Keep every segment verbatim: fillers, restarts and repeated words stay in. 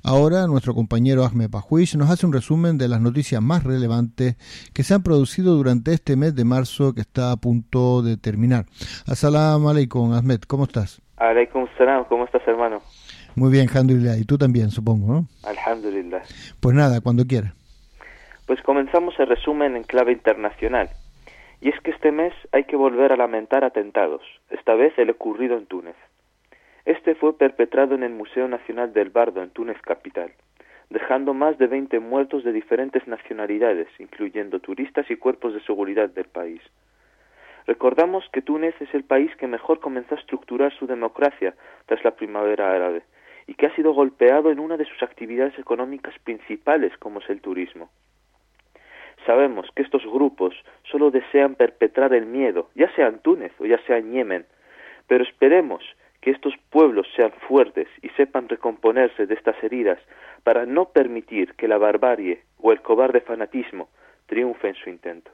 Ahora nuestro compañero Ahmed Bahuish nos hace un resumen de las noticias más relevantes que se han producido durante este mes de marzo que está a punto de terminar. As-salamu alaykum, Ahmed, ¿cómo estás? Alaykum salam, ¿cómo estás, hermano? Muy bien, alhamdulillah, y tú también, supongo, ¿no? Alhamdulillah. Pues nada, cuando quieras. Pues comenzamos el resumen en clave internacional. Y es que este mes hay que volver a lamentar atentados, esta vez el ocurrido en Túnez. Este fue perpetrado en el Museo Nacional del Bardo, en Túnez capital, dejando más de veinte muertos de diferentes nacionalidades, incluyendo turistas y cuerpos de seguridad del país. Recordamos que Túnez es el país que mejor comenzó a estructurar su democracia tras la primavera árabe, y que ha sido golpeado en una de sus actividades económicas principales, como es el turismo. Sabemos que estos grupos solo desean perpetrar el miedo, ya sea en Túnez o ya sea en Yemen, pero esperemos que estos pueblos sean fuertes y sepan recomponerse de estas heridas para no permitir que la barbarie o el cobarde fanatismo triunfe en su intento.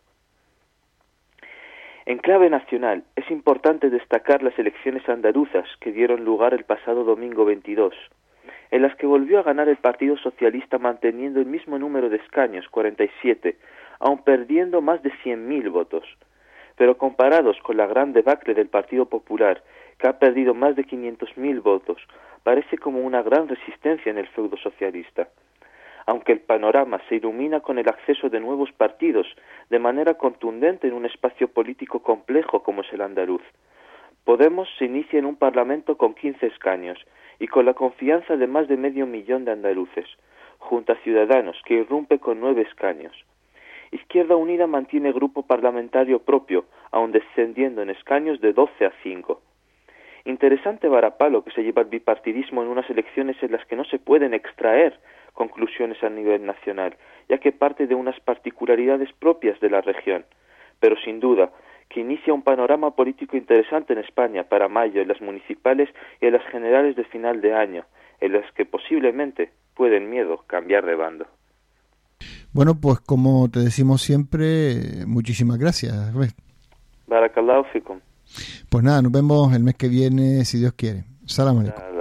En clave nacional, es importante destacar las elecciones andaluzas que dieron lugar el pasado domingo veintidós, en las que volvió a ganar el Partido Socialista manteniendo el mismo número de escaños, cuarenta y siete, aun perdiendo más de cien mil votos. Pero comparados con la gran debacle del Partido Popular, que ha perdido más de quinientos mil votos, parece como una gran resistencia en el feudo socialista. Aunque el panorama se ilumina con el acceso de nuevos partidos de manera contundente en un espacio político complejo como es el andaluz. Podemos se inicia en un parlamento con quince escaños y con la confianza de más de medio millón de andaluces, junto a Ciudadanos, que irrumpe con nueve escaños. Izquierda Unida mantiene grupo parlamentario propio, aun descendiendo en escaños de doce a cinco. Interesante varapalo que se lleva el bipartidismo en unas elecciones en las que no se pueden extraer conclusiones a nivel nacional, ya que parte de unas particularidades propias de la región, pero sin duda que inicia un panorama político interesante en España para mayo en las municipales y en las generales de final de año, en las que posiblemente pueden miedo cambiar de bando. Bueno, pues como te decimos siempre, muchísimas gracias. Barakallahu fikum. Pues nada, nos vemos el mes que viene, si Dios quiere. Salam alaikum.